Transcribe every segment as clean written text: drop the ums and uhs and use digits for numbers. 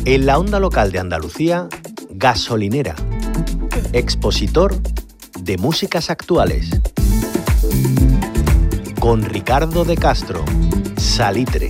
En la onda local de Andalucía, Gasolinera, expositor de músicas actuales. Con Ricardo de Castro, Salitre.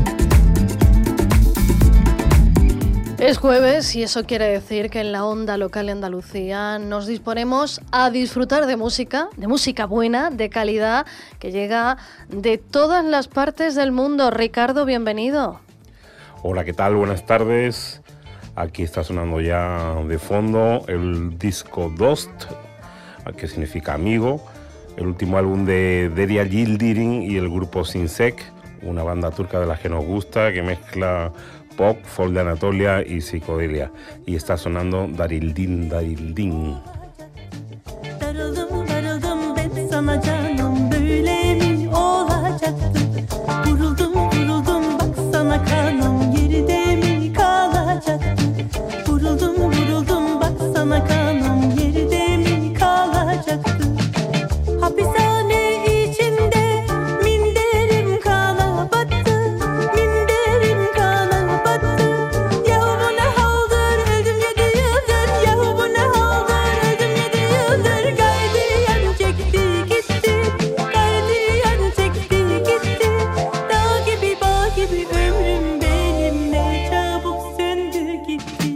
Es jueves y eso quiere decir que en la onda local de Andalucía nos disponemos a disfrutar de música buena, de calidad, que llega de todas las partes del mundo. Ricardo, bienvenido. Hola, ¿qué tal? Buenas tardes. Aquí está sonando ya de fondo el disco Dost, que significa amigo, el último álbum de Derya Yildirim y el grupo Sinsek, una banda turca de las que nos gusta, que mezcla pop, folk de Anatolia y psicodelia. Y está sonando Darildin Darildin. Darıldım ben sana canım, böyle mi olacaktı? Vuruldum bak sana kanım, geride mi kalacaktı? Vuruldum bak sana kanım, geride mi kalacaktı? Hapishane içinde minderim kana battı, minderim kana battı. Yahu bu ne haldır, öldüm 7 yıldır. Yahu bu ne haldır, öldüm 7 yıldır. Gardiyan çekti gitti, gardiyan çekti gitti. Dağ gibi bağ gibi ömrüm benim ne çabuk söndü gitti.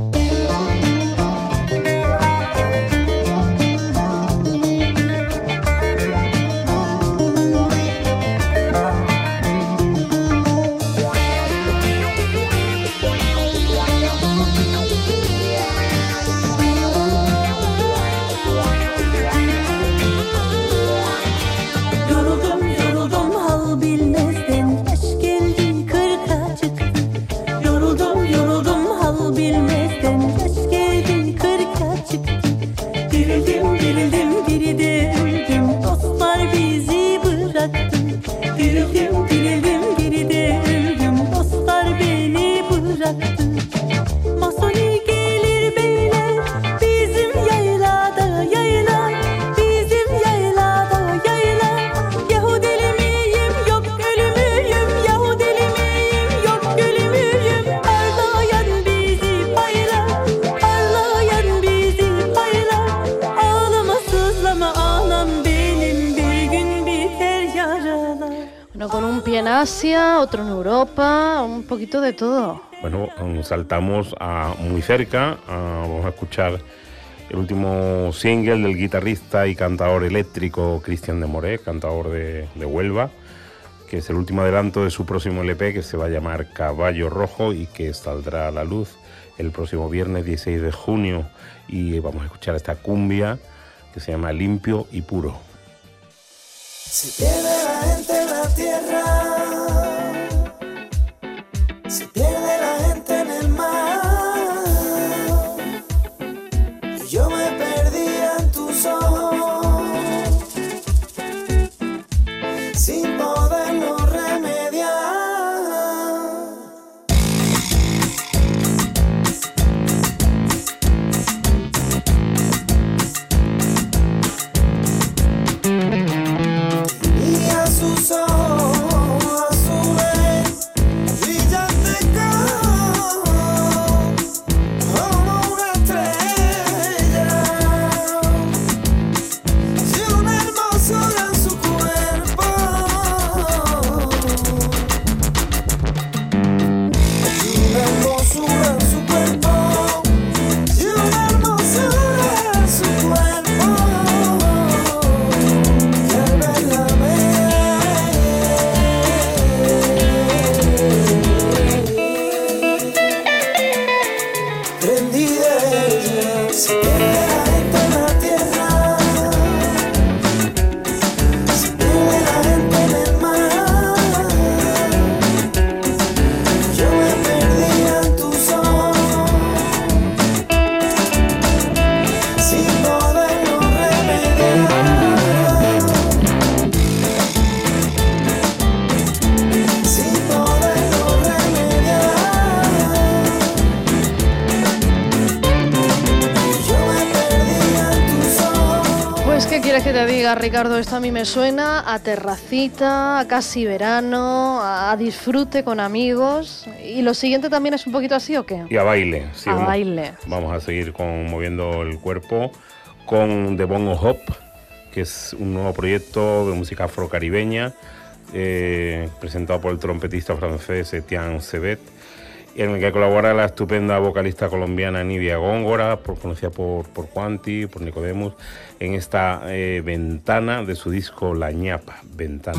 Yoruldum hal bilmezden, yaş geldi 40'a çıktı. Yoruldum hal bilmezden, yaş geldi 40'a çıktı. Dirildim biri de öldüm, dostlar bizi bıraktı. Dirildim biri de öldüm, dostlar beni bıraktı. Masoni gelir beyler, bizim yaylada yayla, bizim yaylada yayla. Yahu deli miyim, yok ölü müyüm? Yahu deli miyim, yok ölü müyüm? Parlayan bizi paylar, parlayan bizi paylar. Ağlama sızlama anam benim, bir gün biter yaralar. Bueno, con un pie en Asia, otro en Europa, un poquito de todo. Bueno, saltamos a muy cerca, vamos a escuchar el último single del guitarrista y cantador eléctrico Cristian de Moré, cantador de Huelva, que es el último adelanto de su próximo LP, que se va a llamar Caballo Rojo y que saldrá a la luz el próximo viernes 16 de junio. Y vamos a escuchar esta cumbia que se llama Limpio y Puro. Se pierde la gente en la tierra, se pierde la gente en el mar, y yo me perdía en tus ojos, sin poderlo remediar. Y a sus ojos ¿Qué quieres que te diga, Ricardo? Esto a mí me suena a terracita, a casi verano, a disfrute con amigos. ¿Y lo siguiente también es un poquito así o qué? Y a baile. Sí, baile. Vamos a seguir moviendo el cuerpo con The Bongo Hop, que es un nuevo proyecto de música afrocaribeña presentado por el trompetista francés Etienne Cebet, en el que colabora la estupenda vocalista colombiana Nidia Góngora, conocida por Quanti, por Nicodemus, en esta ventana de su disco La Ñapa, Ventana.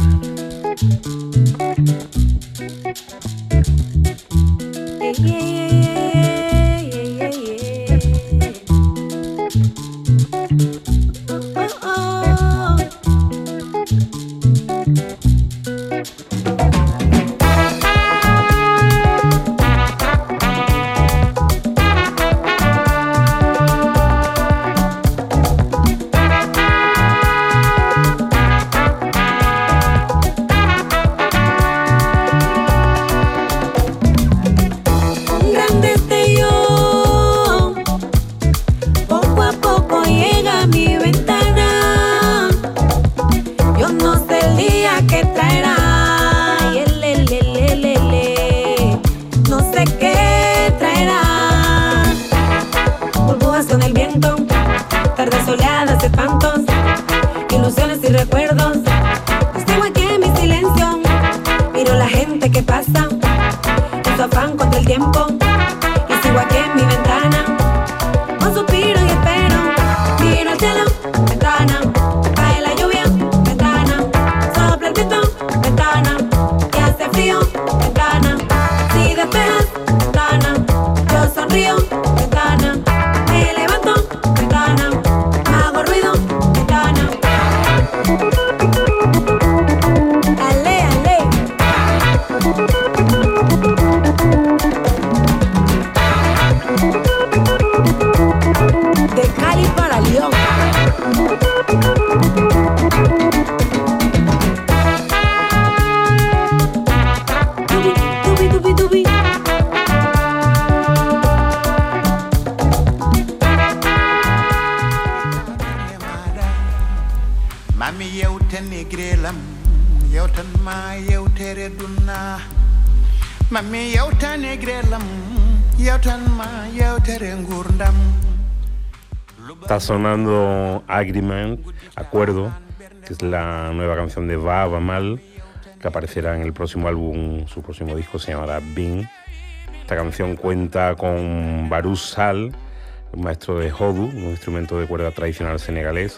Está sonando Agreement, Acuerdo, que es la nueva canción de Baaba Mal, que aparecerá en el próximo álbum, su próximo disco se llamará Bing. Esta canción cuenta con Barou Sall, un maestro de Hodu, un instrumento de cuerda tradicional senegalés.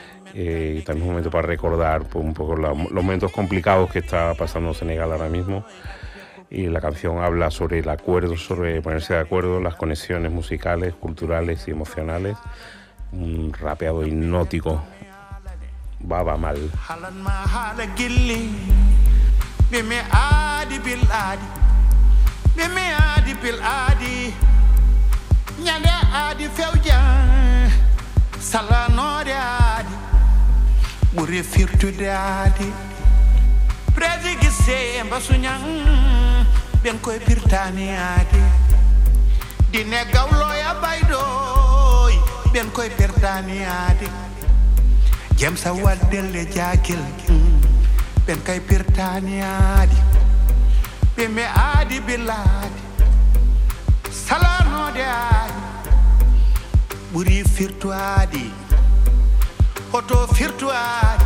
Y también es un momento para recordar un poco los momentos complicados que está pasando Senegal ahora mismo. Y la canción habla sobre el acuerdo, sobre ponerse de acuerdo, las conexiones musicales, culturales y emocionales. Un rapeado hipnótico, Baaba Mal. Ben koy pirtani adi dine gawlo ya baydoy ben koy pirtani adi jam sa waddelle jakil ben koy pirtani adi be me adi biladi salano de adi buri firtu adi hoto firtu adi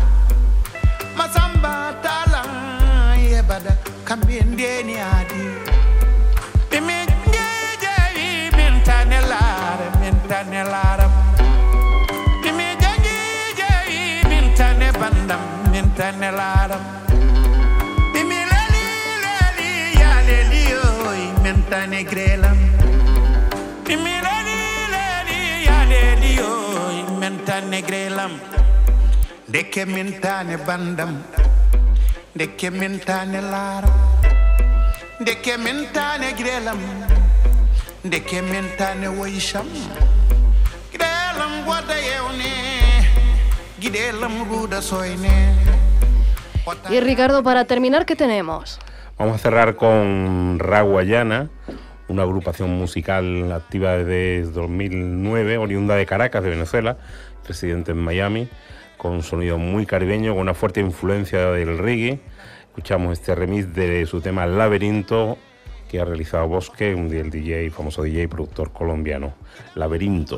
masamba tala yebada kambe ndeni adi bimi ngeje mentane lara bimi ngeje mentane bandam mentane lara bimi lali ya leli oy mentane grelam bimi lali ya leli oy mentane grelam deke mentane bandam deke mentane lara deke mentane grelam deke mentane woysham grelam wada yewne gidelam ruda soyne. Y Ricardo, para terminar, ¿qué tenemos? Vamos a cerrar con Raguayana, una agrupación musical activa desde 2009, oriunda de Caracas, de Venezuela, residente en Miami, con un sonido muy caribeño, con una fuerte influencia del reggae. Escuchamos este remix de su tema Laberinto, que ha realizado Bosque, el DJ, famoso DJ y productor colombiano. Laberinto.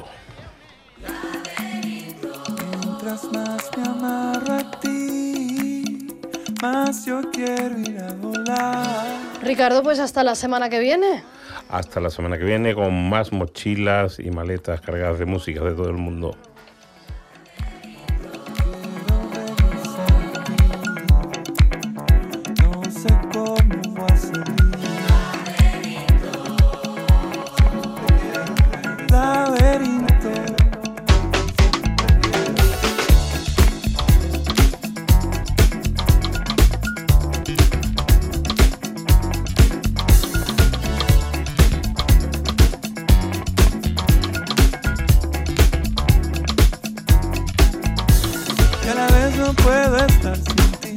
Mientras más me amarro a ti, más yo quiero ir a volar. Ricardo, pues hasta la semana que viene. Hasta la semana que viene con más mochilas y maletas cargadas de música de todo el mundo. No sé cómo va a salir. Laberinto. No puedo estar sin ti.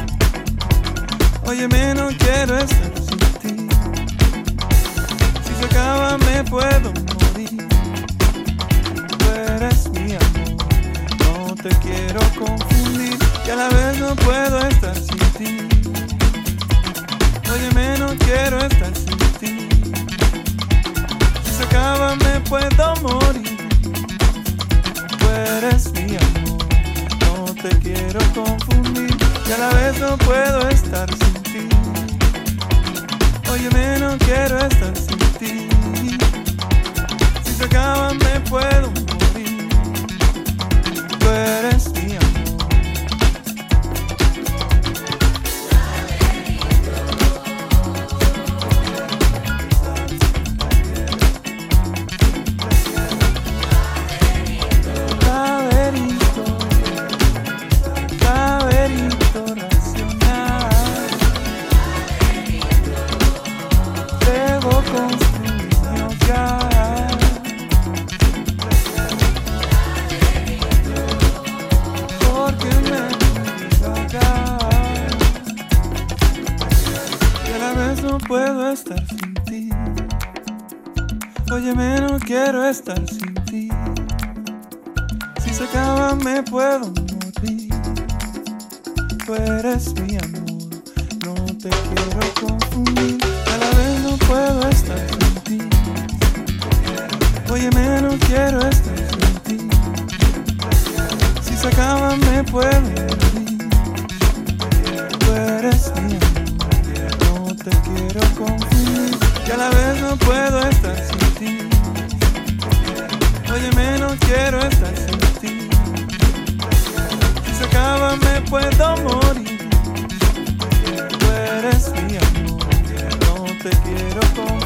Óyeme, no quiero estar sin ti. Si se acaba me puedo morir. Tú eres mi amor, no te quiero confundir. Y a la vez no puedo estar sin ti. Óyeme, no quiero estar sin ti. Si se acaba me puedo morir. Tú eres mi amor, te quiero confundir y a la vez no puedo estar sin ti. Óyeme, no quiero estar sin ti. Si se acaba me puedo morir. Tú eres mi amor. Puedo estar sin ti. Óyeme, no quiero estar sin ti. Si se acaba me puedo morir. Tú eres mi amor, no te quiero confundir. A la vez no puedo estar sin ti. Óyeme, no quiero estar sin ti. Si se acaba me puedo morir. Tú eres mi amor, te quiero confundir y a la vez no puedo estar sin ti. Óyeme, no quiero estar sin ti. Si se acaba me puedo morir. Tú eres mi amor, no te quiero confundir.